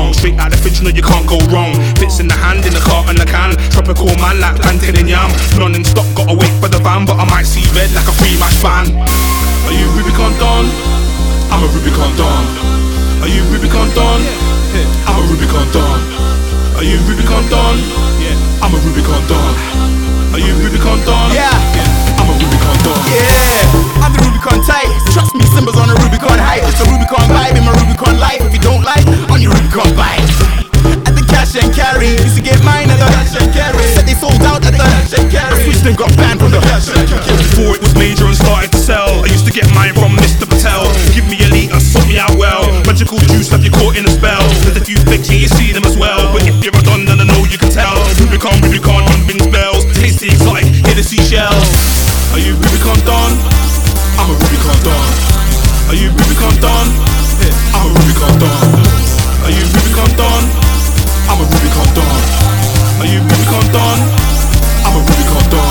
song. Straight out the fridge, you know you can't go wrong. Fits in the hand, in the cart and the can. Tropical man like plantain and yam. Non-stop, gotta wait for the van, but I might see red like a free match fan. Are you Rubicon Don? I'm a Rubicon Don. Are you Rubicon Don? I'm a Rubicon Don. Are you Rubicon Don? I'm a Rubicon Don. Are you Rubicon Don? Yeah, I'm a Rubicon Don. yeah, I'm the Rubicon type. Trust me, Simba's on a Rubicon hype. It's a Rubicon vibe in my Rubicon life. If you don't like, on your Rubicon vibe. At the cash and carry, used to get mine at the cash and carry. Said they sold out at the cash and carry. I switched and got banned from the cash and carry. Before it was major and started to sell, I used to get mine from Mr. Patel. Give me a litre, sort me out well. Magical juice, have you caught in a spell? There's a few fakes, yeah, you see them as well. But if you're a don, then I know you can tell. Rubicon, Rubicon, unbins bells. Tasty exotic, hear the seashells. Are you Rubicon Don? I'm a Rubicon Don. Are you Rubicon Don? I'm a Rubicon Don. Are you Rubicon Don? I'm a Rubicon Don. Are you Rubicon Don? I'm a Rubicon Don.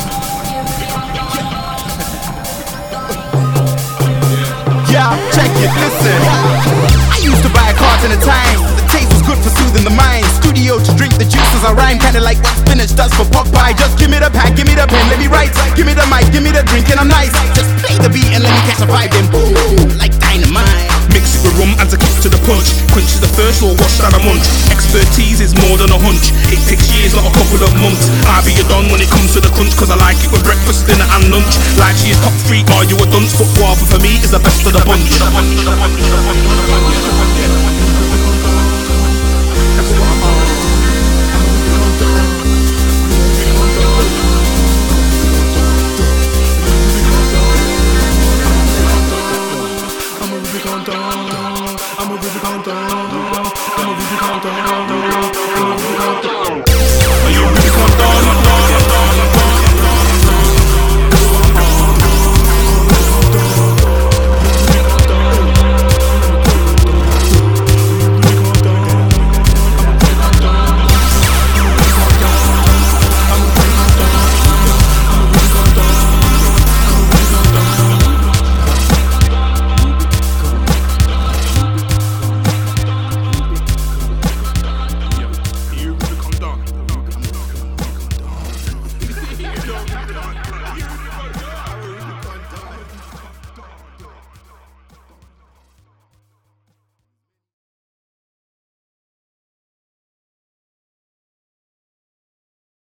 Yeah, check it, listen. I used to buy a carton at a time. The taste was good for soothing the mind. Studio to drink the juice as I rhyme, kinda like what spinach does for Popeye. Just give me the pack, give me the pen, let me write. Give me the mic, give me the drink, and I'm nice. Just play the beat and let me catch a vibe, then boom, like dynamite. Mix it with rum, adds a kick to the punch. Quench is the first or wash down a munch. Expertise is more than a hunch. It takes years, not a couple of months. I be a don when it comes to the crunch, cause I like it with breakfast, dinner and lunch. Like she is top 3, are you a dunce? But guava for me is the best of the bunch. I'm a Rubicon Don. I'm a Rubicon Don. I'm a Rubicon Don. Are you Rubicon Don?